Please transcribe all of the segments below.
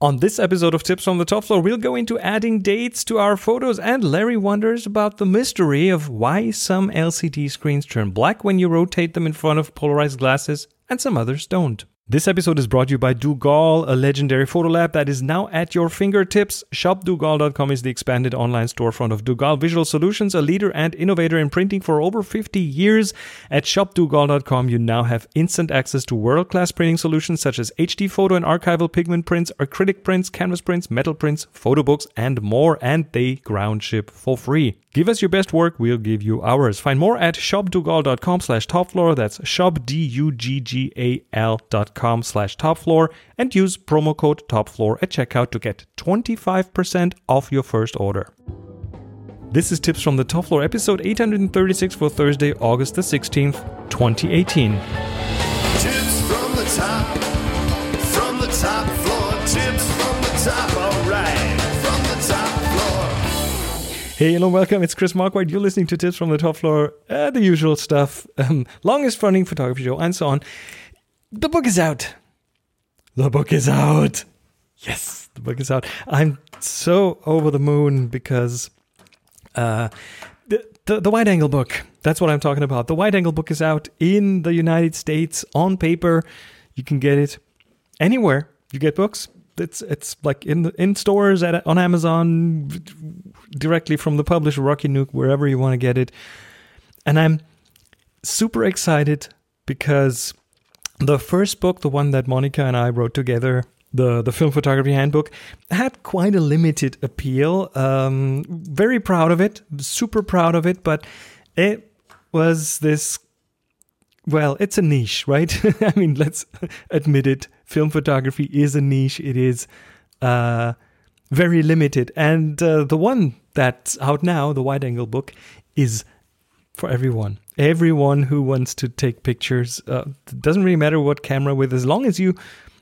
On this episode of Tips from the Top Floor, we'll go into adding dates to our photos, and Larry wonders about the mystery of why some LCD screens turn black when you rotate them in front of polarized glasses and some others don't. This episode is brought to you by Dugal, a legendary photo lab that is now at your fingertips. ShopDugal.com is the expanded online storefront of Dugal Visual Solutions, a leader and innovator in printing for over 50 years. At ShopDugal.com, you now have instant access to world-class printing solutions such as HD photo and archival pigment prints, acrylic prints, canvas prints, metal prints, photo books, and more, and they ground ship for free. Give us your best work, we'll give you ours. Find more at shopdugal.com/topfloor. That's shopdugal.com/topfloor, and use promo code TOPFLOOR at checkout to get 25% off your first order. This is Tips from the Top Floor, episode 836 for Thursday, August the 16th, 2018. Tips from the top floor, tips from the top, alright, from the top floor. Hey, hello, welcome. It's Chris Marquardt. You're listening to Tips from the Top Floor, the usual stuff, longest running photography show, and so on. The book is out. The book is out. Yes, the book is out. I'm so over the moon because the wide angle book, that's what I'm talking about. The wide angle book is out in the United States on paper. You can get it anywhere you get books. It's like in stores, on Amazon, directly from the publisher, Rocky Nook, wherever you want to get it. And I'm super excited because the first book, the one that Monica and I wrote together, the Film Photography Handbook, had quite a limited appeal. Very proud of it, super proud of it, but it was this, well, it's a niche, right? I mean, let's admit it. Film photography is a niche. It is very limited. And the one that's out now, the wide angle book, is for everyone. Everyone who wants to take pictures. It doesn't really matter what camera with, as long as you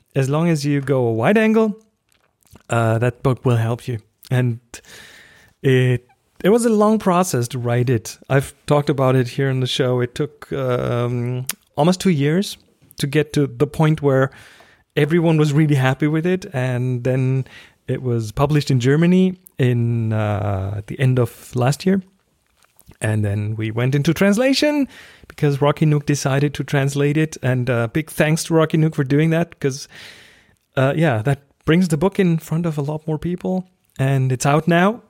go a wide angle, that book will help you. And it was a long process to write it. I've talked about it here on the show. It took almost 2 years to get to the point where everyone was really happy with it. And then it was published in Germany at the end of last year. And then we went into translation because Rocky Nook decided to translate it. And big thanks to Rocky Nook for doing that, because, that brings the book in front of a lot more people. And it's out now.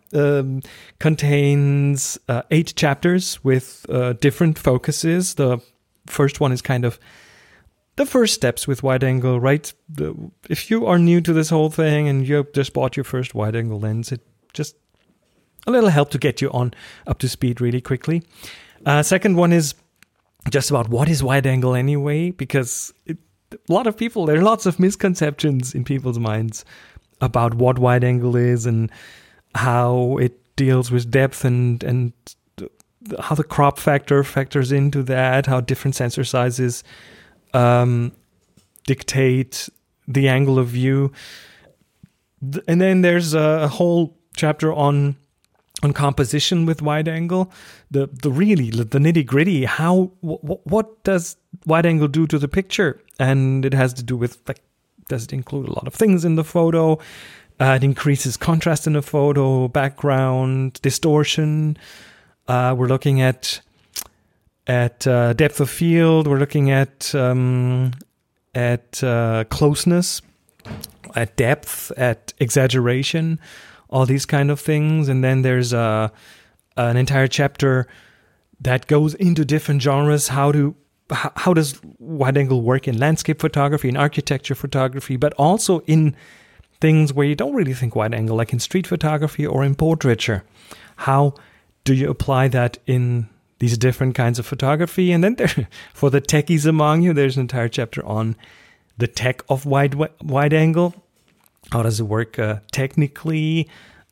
Contains 8 chapters with different focuses. The first one is kind of the first steps with wide angle, right? If you are new to this whole thing and you just bought your first wide angle lens, it just a little help to get you up to speed really quickly. Second one is just about what is wide angle anyway, because there are lots of misconceptions in people's minds about what wide angle is and how it deals with depth and how the crop factor factors into that, how different sensor sizes dictate the angle of view. And then there's a whole chapter on composition with wide angle, the nitty gritty. What does wide angle do to the picture? And it has to do with, like, does it include a lot of things in the photo? It increases contrast in the photo, background, distortion. We're looking at depth of field. We're looking at closeness, at depth, at exaggeration, all these kind of things. And then there's an entire chapter that goes into different genres. How does wide angle work in landscape photography, in architecture photography, but also in things where you don't really think wide angle, like in street photography or in portraiture. How do you apply that in these different kinds of photography? And then for the techies among you, there's an entire chapter on the tech of wide angle. How does it work technically?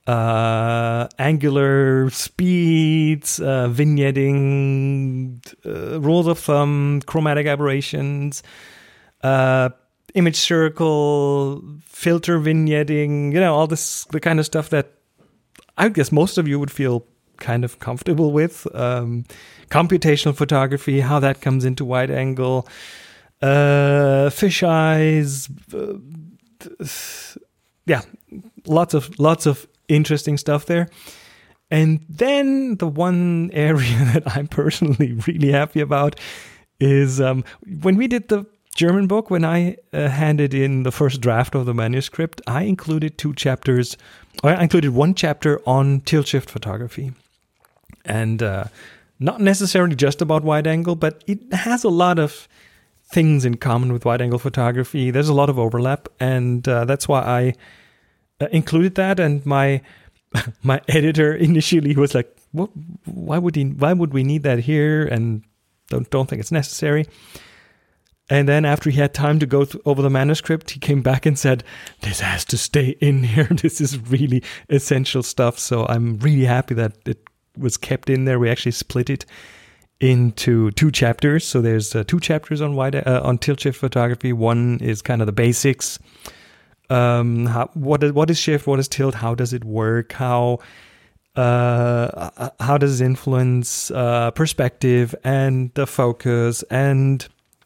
Angular speeds, vignetting, rules of thumb, chromatic aberrations, image circle, filter vignetting, all this, the kind of stuff that I guess most of you would feel kind of comfortable with. Computational photography, how that comes into wide angle, fish eyes, yeah, lots of interesting stuff there. And then the one area that I'm personally really happy about is when we did the German book, when I handed in the first draft of the manuscript, I included I included one chapter on tilt shift photography. And not necessarily just about wide angle, but it has a lot of things in common with wide angle photography. There's a lot of overlap, and that's why I included that. And my editor initially was like, "What? Why would we need that here?" And don't think it's necessary. And then after he had time to go over the manuscript, he came back and said, "This has to stay in here. This is really essential stuff." So I'm really happy that it was kept in there. We actually split it into 2 chapters. So there's 2 chapters on tilt shift photography. One is kind of the basics. What is shift? What is tilt? How does it work? How does it influence perspective and the focus, and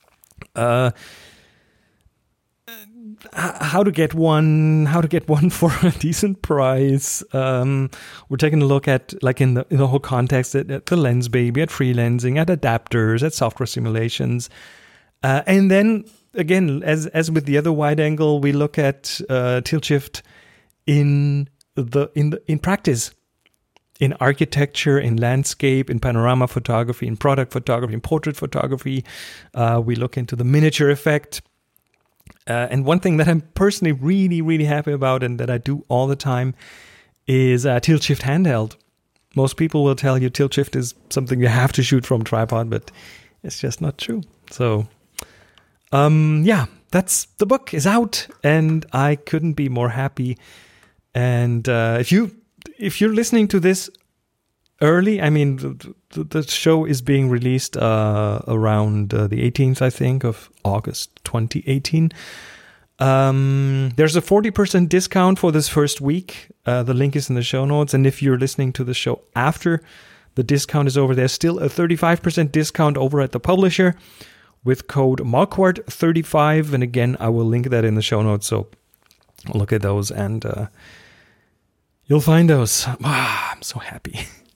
how to get one for a decent price. We're taking a look at, like, in the whole context, at the lens baby, at free lensing, at adapters, at software simulations, and then again, as with the other wide angle, we look at tilt shift in practice, in architecture, in landscape, in panorama photography, in product photography, in portrait photography. We look into the miniature effect. And one thing that I'm personally really, really happy about, and that I do all the time, is tilt shift handheld. Most people will tell you tilt shift is something you have to shoot from tripod, but it's just not true. So, that's the book is out, and I couldn't be more happy. And if you're listening to this early, I mean, the show is being released around the 18th, I think, of August 2018. There's a 40% discount for this first week. The link is in the show notes. And if you're listening to the show after the discount is over, there's still a 35% discount over at the publisher with code Marquardt35. And again, I will link that in the show notes. So look at those, and you'll find those. I'm so happy.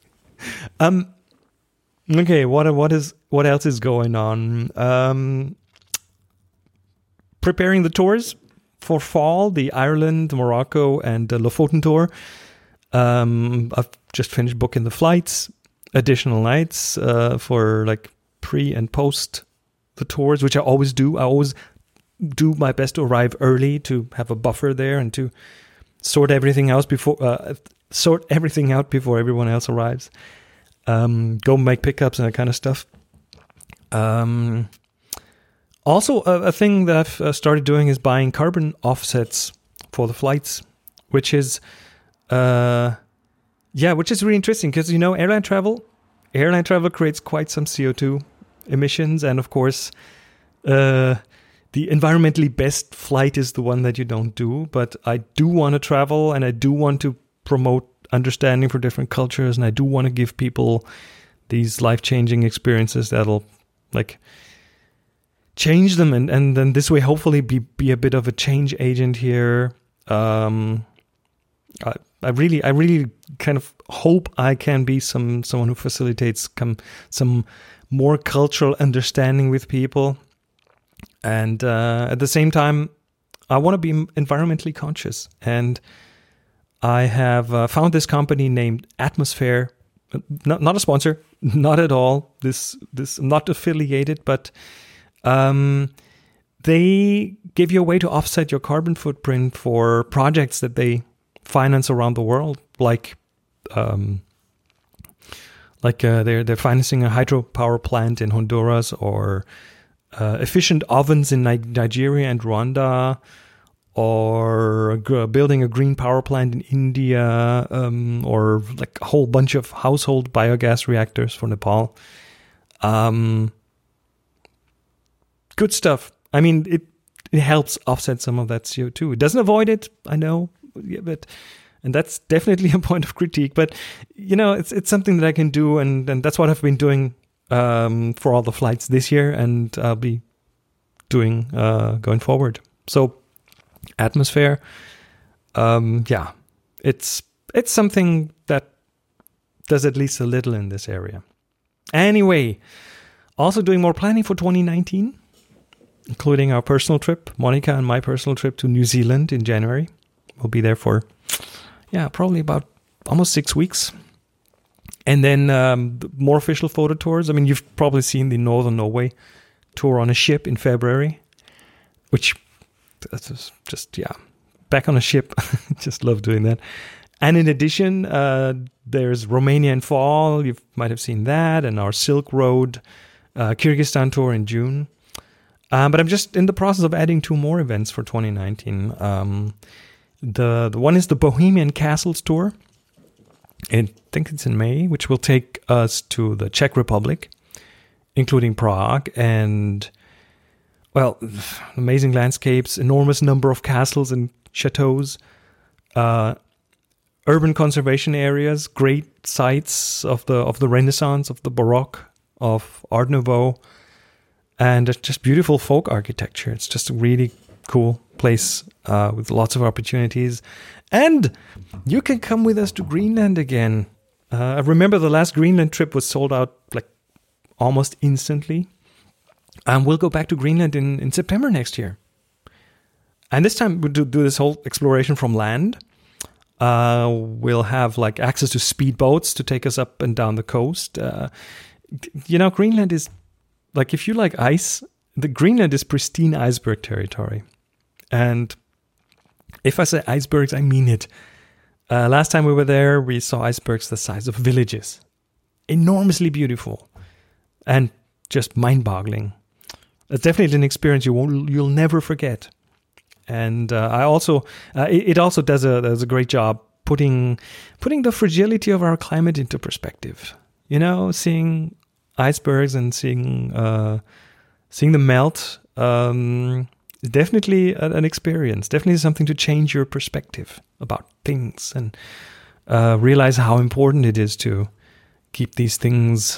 Okay, what else is going on? Preparing the tours for fall, the Ireland, Morocco, and the Lofoten tour. I've just finished booking the flights, additional nights for like pre and post the tours, which I always do. I always do my best to arrive early to have a buffer there and to sort everything out before everyone else arrives. Go make pickups and that kind of stuff. Also, a thing that I've started doing is buying carbon offsets for the flights, which is really interesting because, airline travel creates quite some CO2 emissions, and of course, the environmentally best flight is the one that you don't do. But I do want to travel, and I do want to promote understanding for different cultures, and I do want to give people these life-changing experiences that'll like change them, and then this way hopefully be a bit of a change agent here. I really kind of hope I can be someone who facilitates some more cultural understanding with people, and at the same time I want to be environmentally conscious. And I have found this company named Atmosphere. Not a sponsor, not at all. This not affiliated, but they give you a way to offset your carbon footprint for projects that they finance around the world, like they're financing a hydropower plant in Honduras, or efficient ovens in Nigeria and Rwanda, or building a green power plant in India, or like a whole bunch of household biogas reactors for Nepal. Good stuff. I mean, it helps offset some of that CO2. It doesn't avoid it, I know, and that's definitely a point of critique. But it's something that I can do, and that's what I've been doing for all the flights this year, and I'll be doing going forward. So, Atmosphere. yeah, it's something that does at least a little in this area. Anyway, also doing more planning for 2019, including our personal trip, Monica and my personal trip to New Zealand in January. We'll be there for, probably about almost 6 weeks. And then more official photo tours. I mean, you've probably seen the Northern Norway tour on a ship in February, which is just, back on a ship. Just love doing that. And in addition, there's Romania in fall. You might have seen that. And our Silk Road Kyrgyzstan tour in June. But I'm just in the process of adding 2 more events for 2019. The one is the Bohemian Castles tour. I think it's in May, which will take us to the Czech Republic, including Prague, and, well, amazing landscapes, enormous number of castles and chateaus, urban conservation areas, great sites of the Renaissance, of the Baroque, of Art Nouveau, and just beautiful folk architecture. It's just a really cool place with lots of opportunities. And you can come with us to Greenland again. I remember the last Greenland trip was sold out like almost instantly. And we'll go back to Greenland in September next year. And this time we'll do this whole exploration from land. We'll have like access to speedboats to take us up and down the coast. Greenland is, like, if you like ice, the Greenland is pristine iceberg territory. And if I say icebergs, I mean it. Last time we were there, we saw icebergs the size of villages. Enormously beautiful. And just mind-boggling. It's definitely an experience you'll never forget. And it also does a great job putting the fragility of our climate into perspective. Seeing icebergs and seeing them melt. Definitely an experience, definitely something to change your perspective about things and realize how important it is to keep these things,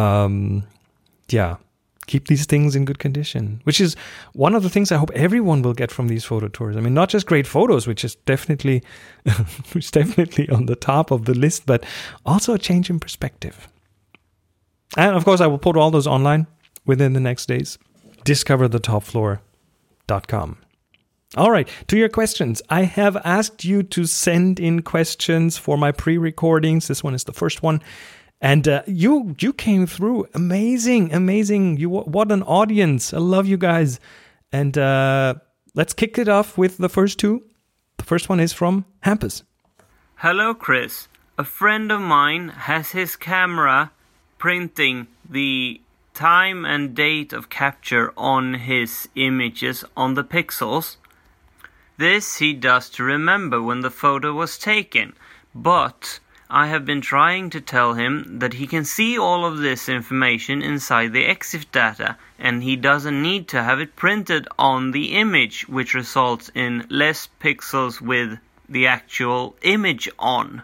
keep these things in good condition, which is one of the things I hope everyone will get from these photo tours. I mean, not just great photos, which is definitely on the top of the list, but also a change in perspective. And of course, I will put all those online within the next days. DiscoverTheTopFloor.com. All right, to your questions. I have asked you to send in questions for my pre-recordings. This one is the first one. And you came through. Amazing. What an audience. I love you guys. And let's kick it off with the first 2. The first one is from Hampus. Hello, Chris. A friend of mine has his camera printing the time and date of capture on his images on the pixels. This he does to remember when the photo was taken, but I have been trying to tell him that he can see all of this information inside the EXIF data, and he doesn't need to have it printed on the image, which results in less pixels with the actual image on.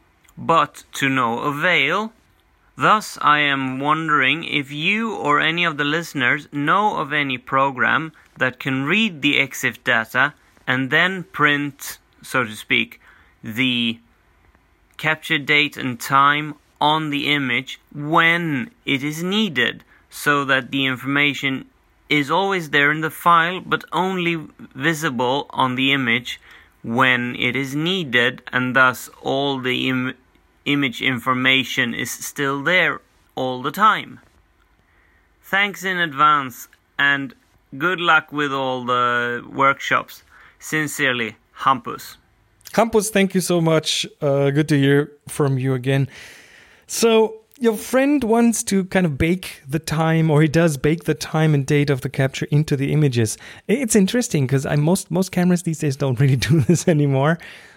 But to no avail. Thus, I am wondering if you or any of the listeners know of any program that can read the EXIF data and then print, so to speak, the capture date and time on the image when it is needed, so that the information is always there in the file but only visible on the image when it is needed, and thus all the image information is still there all the time. Thanks in advance, and good luck with all the workshops. Sincerely, Hampus. Hampus, thank you so much. Good to hear from you again. So, your friend wants to kind of bake the time, or he does bake the time and date of the capture into the images. It's interesting because most cameras these days don't really do this anymore.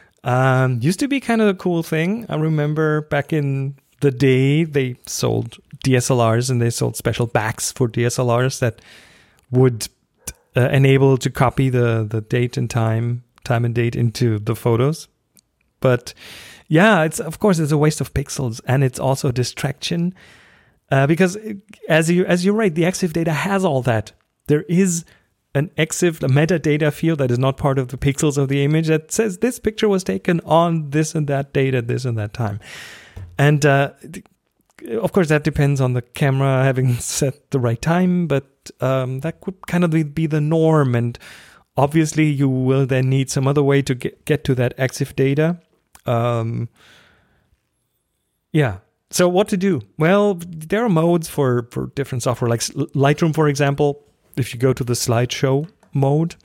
Used to be kind of a cool thing. I remember back in the day, they sold DSLRs and they sold special backs for DSLRs that would enable to copy the date and time and date into the photos. But yeah, it's a waste of pixels, and it's also a distraction because as you write, the EXIF data has all that. There is an EXIF, a metadata field that is not part of the pixels of the image that says this picture was taken on this and that date at this and that time. And of course, that depends on the camera having set the right time, but that could kind of be the norm. And obviously, you will then need some other way to get to that EXIF data. So what to do? Well, there are modes for different software, like Lightroom, for example. If you go to the slideshow mode,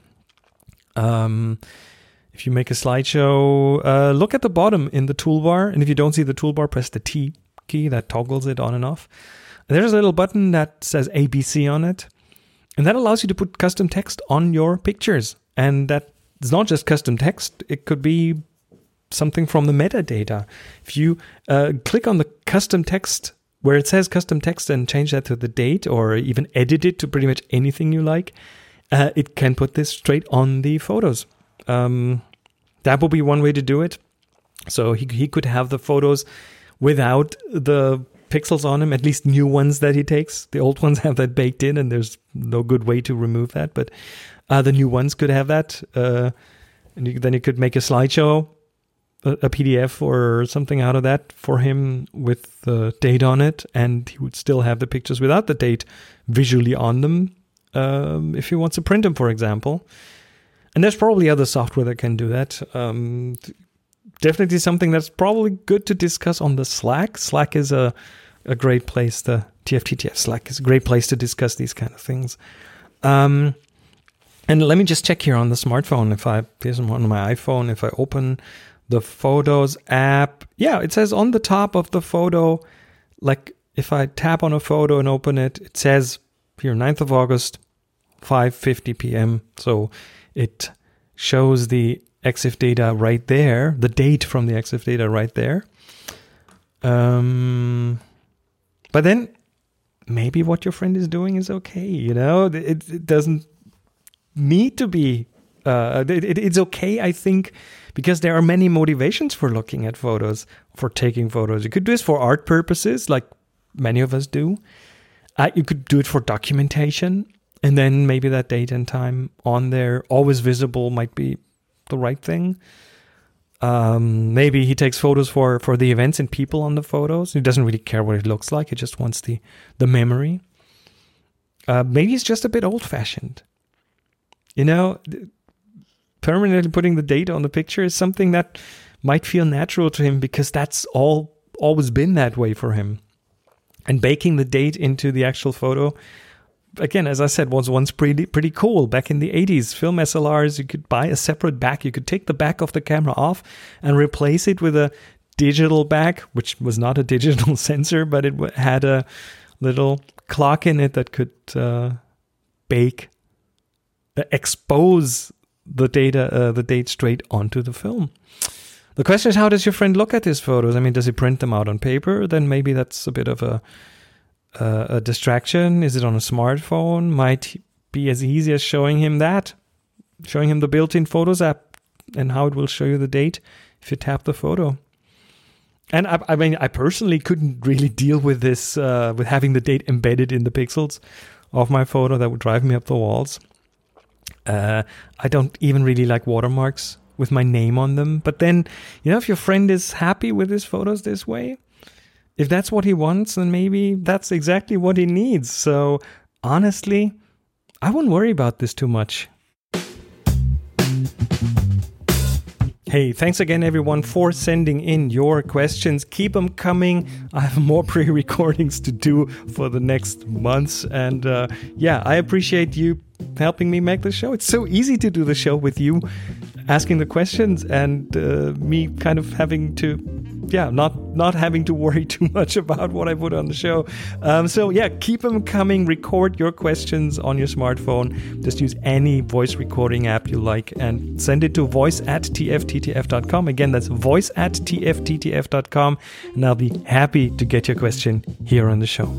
if you make a slideshow, look at the bottom in the toolbar. And if you don't see the toolbar, press the T key that toggles it on and off. And there's a little button that says ABC on it. And that allows you to put custom text on your pictures. And that is not just custom text. It could be something from the metadata. If you click on the custom text where it says custom text and change that to the date or even edit it to pretty much anything you like, it can put this straight on the photos. That will be one way to do it. So he could have the photos without the pixels on them, at least new ones that he takes. The old ones have that baked in and there's no good way to remove that. But the new ones could have that. And then you could make a slideshow, a PDF or something out of that for him with the date on it, and he would still have the pictures without the date visually on them if he wants to print them, for example. And there's probably other software that can do that. Definitely something that's probably good to discuss on the Slack. Slack is a great place. The TFTTF Slack is a great place to discuss these kind of things. And let me just check here on the smartphone. Here's on my iPhone, if I open the Photos app, it says on the top of the photo, like if I tap on a photo and open it, it says here 9th of August, 5:50 p.m. So it shows the EXIF data right there, the date from the EXIF data right there. But then maybe what your friend is doing is okay, it doesn't need to be. It's okay, I think, because there are many motivations for looking at photos, for taking photos. You could do this for art purposes, like many of us do. You could do it for documentation, and then maybe that date and time on there, always visible, might be the right thing. Maybe he takes photos for the events and people on the photos. He doesn't really care what it looks like. He just wants the memory. Maybe he's just a bit old-fashioned. Permanently putting the date on the picture is something that might feel natural to him because that's always been that way for him. And baking the date into the actual photo, again, as I said, was once pretty cool. Back in the 80s, film SLRs, you could buy a separate back. You could take the back of the camera off and replace it with a digital back, which was not a digital sensor, but it had a little clock in it that could expose the date straight onto the film. The question is, how does your friend look at his photos? I mean, does he print them out on paper? Then maybe that's a bit of a distraction. Is it on a smartphone? Might be as easy as showing him the built-in Photos app and how it will show you the date if you tap the photo. And I mean, I personally couldn't really deal with this, with having the date embedded in the pixels of my photo. That would drive me up the walls. I don't even really like watermarks with my name on them. But then, if your friend is happy with his photos this way, if that's what he wants, then maybe that's exactly what he needs. So honestly, I wouldn't worry about this too much. Hey, thanks again, everyone, for sending in your questions. Keep them coming. I have more pre-recordings to do for the next months. And I appreciate you helping me make the show. It's so easy to do the show with you asking the questions and me kind of having to, not having to worry too much about what I put on the show. Keep them coming. Record your questions on your smartphone. Just use any voice recording app you like and send it to voice@tfttf.com. Again, that's voice@tfttf.com. And I'll be happy to get your question here on the show.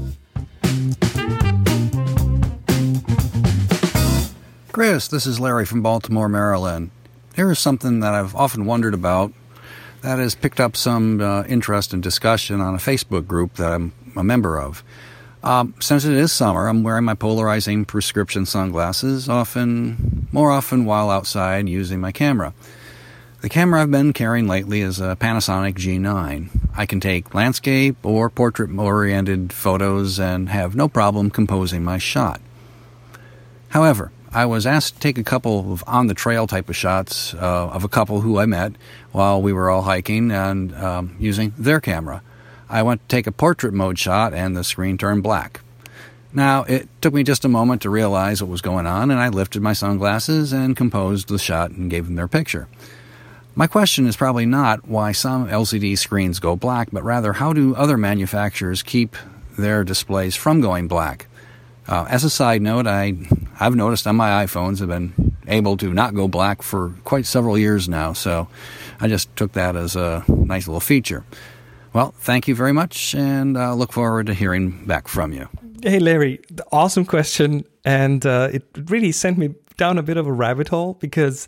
Chris, this is Larry from Baltimore, Maryland. Here is something that I've often wondered about that has picked up some interest and discussion on a Facebook group that I'm a member of. Since it is summer, I'm wearing my polarizing prescription sunglasses, more often while outside using my camera. The camera I've been carrying lately is a Panasonic G9. I can take landscape or portrait-oriented photos and have no problem composing my shot. However, I was asked to take a couple of on-the-trail type of shots of a couple who I met while we were all hiking and using their camera. I went to take a portrait mode shot and the screen turned black. Now, it took me just a moment to realize what was going on, and I lifted my sunglasses and composed the shot and gave them their picture. My question is probably not why some LCD screens go black, but rather how do other manufacturers keep their displays from going black? As a side note, I've noticed on my iPhones have been able to not go black for quite several years now, so I just took that as a nice little feature. Well, thank you very much, and look forward to hearing back from you. Hey, Larry, awesome question, and it really sent me down a bit of a rabbit hole because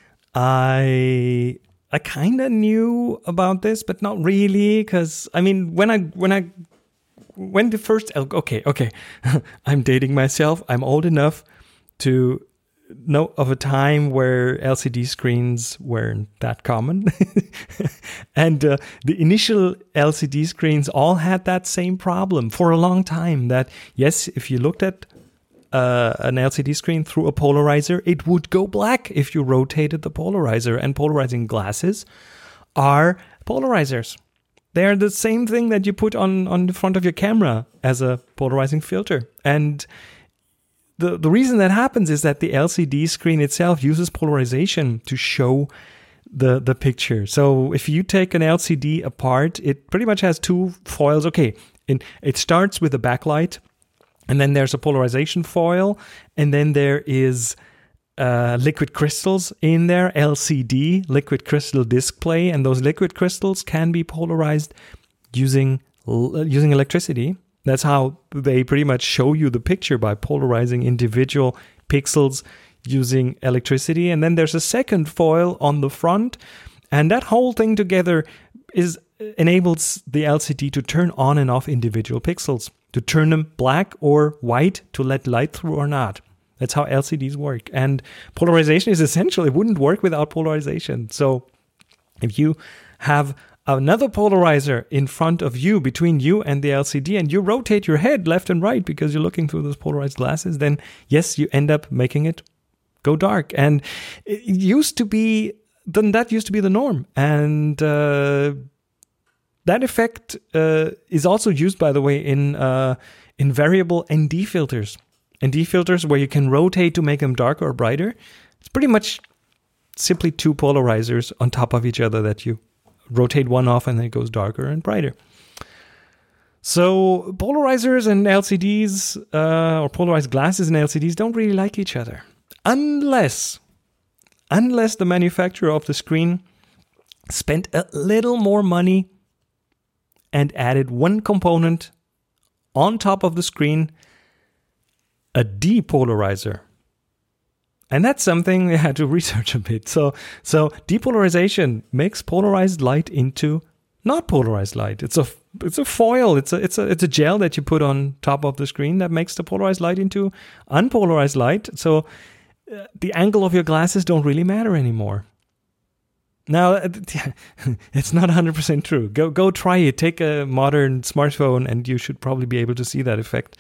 I kind of knew about this, but not really, because I mean, when the first okay, I'm dating myself. I'm old enough to know of a time where LCD screens weren't that common, and the initial LCD screens all had that same problem for a long time. That yes, if you looked at an LCD screen through a polarizer, it would go black if you rotated the polarizer. And polarizing glasses are polarizers. They're the same thing that you put on the front of your camera as a polarizing filter. And the reason that happens is that the LCD screen itself uses polarization to show the picture. So if you take an LCD apart, it pretty much has two foils. Okay, it starts with a backlight, and then there's a polarization foil, and then there is liquid crystals in there, LCD, liquid crystal display, and those liquid crystals can be polarized using electricity. That's how they pretty much show you the picture, by polarizing individual pixels using electricity. And then there's a second foil on the front, and that whole thing together enables the LCD to turn on and off individual pixels, to turn them black or white, to let light through or not. That's how LCDs work. And polarization is essential. It wouldn't work without polarization. So if you have another polarizer in front of you, between you and the LCD, and you rotate your head left and right because you're looking through those polarized glasses, then yes, you end up making it go dark. And that used to be the norm. And that effect is also used, by the way, in variable ND filters. ND filters where you can rotate to make them darker or brighter. It's pretty much simply two polarizers on top of each other that you rotate one off and then it goes darker and brighter. So polarizers and LCDs, or polarized glasses and LCDs, don't really like each other. Unless the manufacturer of the screen spent a little more money and added one component on top of the screen, a depolarizer. And that's something I had to research a bit. So depolarization makes polarized light into not polarized light. It's a foil. It's a gel that you put on top of the screen that makes the polarized light into unpolarized light. So the angle of your glasses don't really matter anymore. Now, it's not 100% true. Go try it. Take a modern smartphone and you should probably be able to see that effect.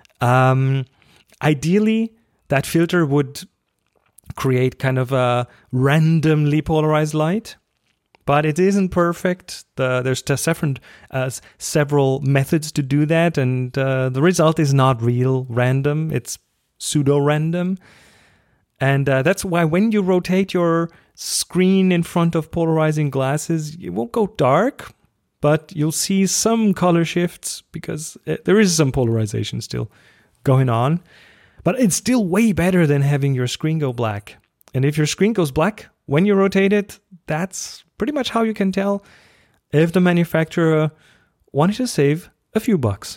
Ideally, that filter would create kind of a randomly polarized light, but it isn't perfect. There's several methods to do that, and the result is not real random. It's pseudo-random. And that's why when you rotate your screen in front of polarizing glasses, it won't go dark, but you'll see some color shifts because there is some polarization still going on. But it's still way better than having your screen go black. And if your screen goes black when you rotate it, that's pretty much how you can tell if the manufacturer wanted to save a few bucks.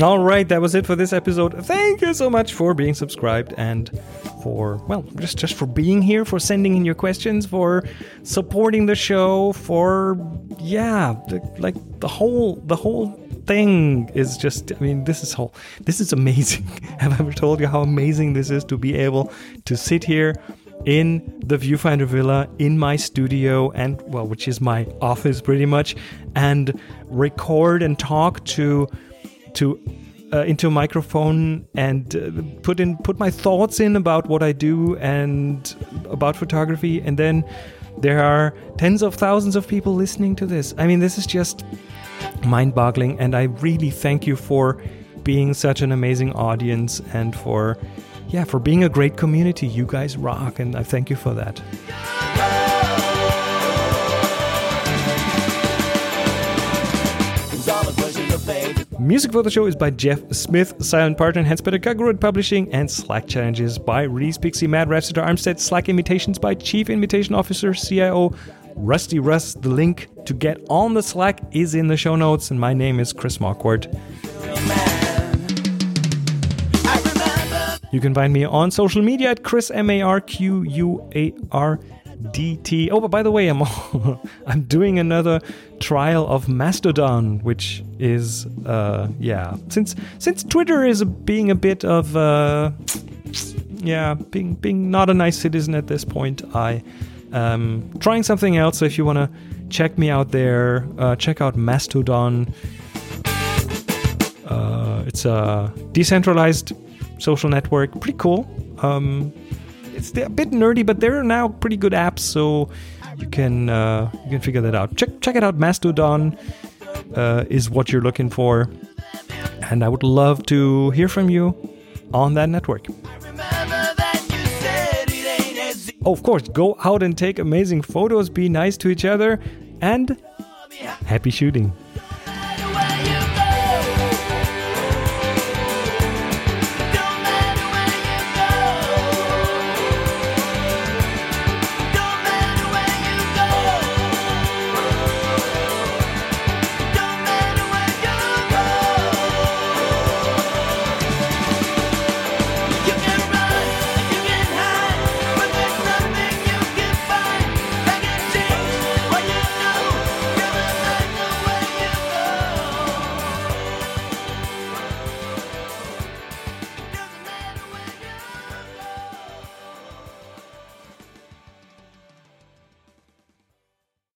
All right, that was it for this episode. Thank you so much for being subscribed and for, well, just for being here, for sending in your questions, for supporting the show, for, the whole thing is just, I mean, this is amazing. Have I ever told you how amazing this is to be able to sit here in the Viewfinder Villa in my studio and, well, which is my office pretty much, and record and talk into a microphone and put my thoughts in about what I do and about photography, and then there are tens of thousands of people listening to this. I mean, this is just mind-boggling, and I really thank you for being such an amazing audience and for being a great community. You guys rock, and I thank you for that. Music for the show is by Jeff Smith, silent partner in Headspace Kagurud Publishing, and Slack Challenges by Reese Pixie, Matt Rafster Armstead, Slack Imitations by Chief Imitation Officer, CIO, Rusty Russ. The link to get on the Slack is in the show notes, and my name is Chris Marquardt. You can find me on social media at Chris MarQuardt. Oh, but by the way, I'm doing another trial of Mastodon, which is since Twitter is being a bit of being not a nice citizen at this point, I trying something else. So if you want to check me out there, check out Mastodon. It's a decentralized social network, pretty cool. It's a bit nerdy, but there are now pretty good apps, so you can figure that out. Check it out. Mastodon is what you're looking for, and I would love to hear from you on that network. Oh, of course, go out and take amazing photos, be nice to each other, and happy shooting.